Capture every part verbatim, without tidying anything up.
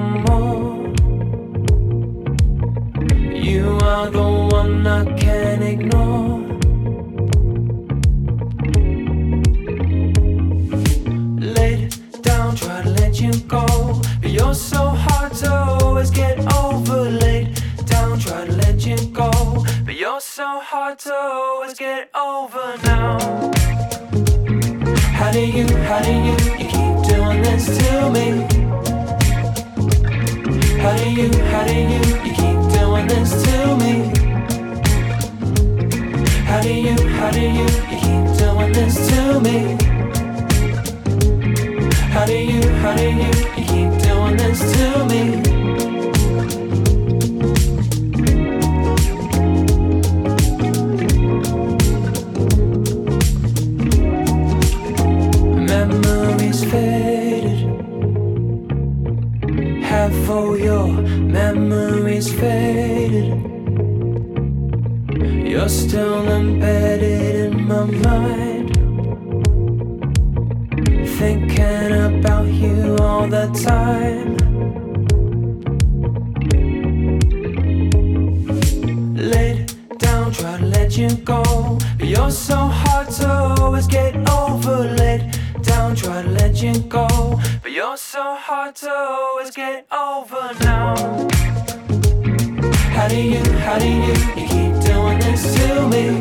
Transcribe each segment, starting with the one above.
more. You are the one I can't ignore. Laid down, try to let you go, but you're so hard to always get over. Laid down, try to let you go, but you're so hard to always get over now. How do you, how do you, you keep doing this to me? How do you, how do you, you keep doing this to me? How do you, how do you, you keep doing this to me? How do you, how do you, you keep doing this to me? Memories faded. Have all your memories faded. You're still embedded in my mind, thinking about you all the time. Laid down, try to let you go, but you're so hard to always get over. Laid down, try to let you go, but you're so hard to always get over now. How do you, how do you, you keep doing this to me?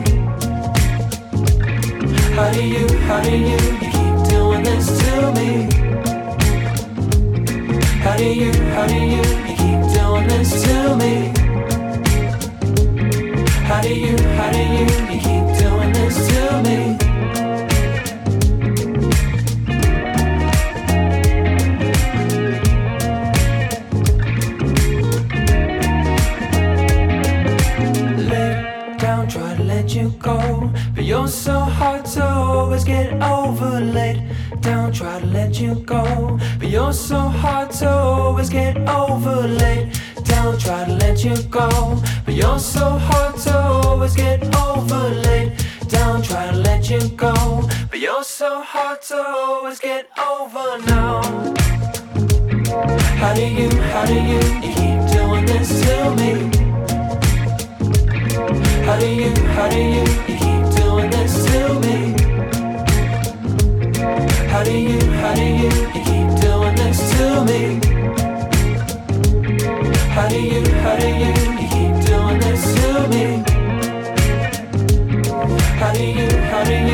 How do you, how do you, you keep doing this to me? How do you, how do you, you keep doing this to me? How do you, how do you, you keep doing this to me? Lay down, try to let you go, but you're so hard to always get over. Laid down, try to let you go, but you're so hard to always get over. Laid down, try to let you go, but you're so hard to always get over. Laid down, try to let you go, but you're so hard to always get over now. How do you, how do you, you keep doing this to me? How do you, how do you, you keep doing this to me? How do you, how do you, you keep doing this to me? How do you, how do you, you keep doing this to me? How do you, how do you